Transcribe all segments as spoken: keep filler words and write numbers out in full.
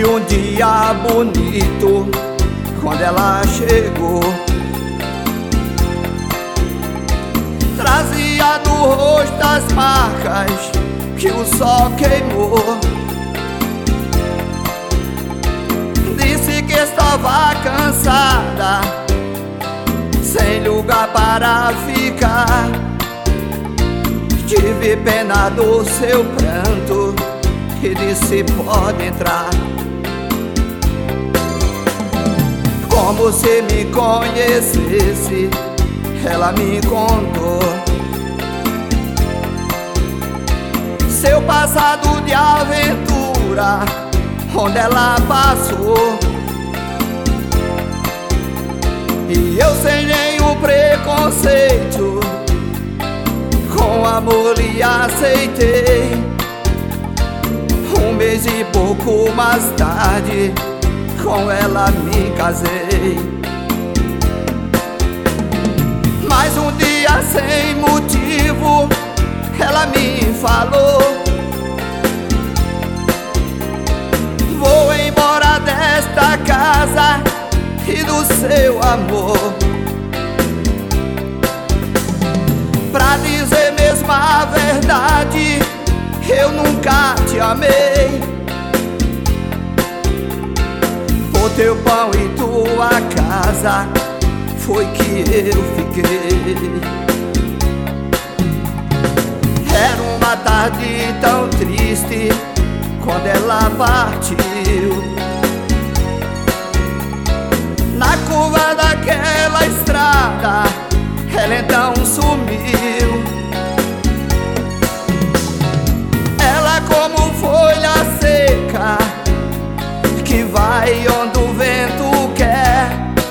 um dia bonito quando ela chegou. Trazia do rosto as marcas que o sol queimou. Disse que estava cansada, sem lugar para ficar. Tive pena do seu pranto e disse: pode entrar. Como se me conhecesse, ela me contou seu passado de aventura, onde ela passou. E eu sem nenhum preconceito, com amor lhe aceitei. Um mês e pouco mais tarde, com ela me casei. Mas um dia sem motivo, ela me falou: vou embora desta casa e do seu amor. Pra dizer mesmo a verdade, eu nunca te amei. Por teu pão e tua casa foi que eu fiquei. Era uma tarde tão triste quando ela partiu. Na curva daquela estrada, ela então sumiu. Ela como folha seca que vai onde o vento quer.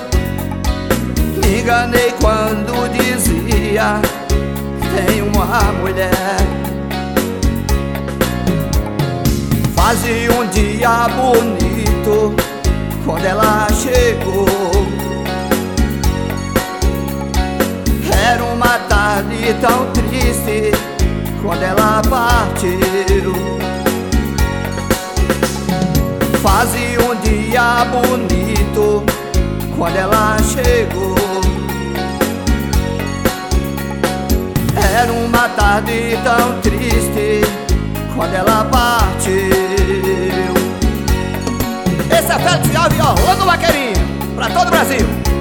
Me enganei quando dizia: tem uma mulher. Fazia um dia bonito quando ela chegou. Era uma tarde tão triste quando ela partiu. Fazia um dia bonito quando ela chegou. Era uma tarde tão triste quando ela partiu. Esse é Félix Alves, Orlando Vaqueirinho, pra todo o Brasil.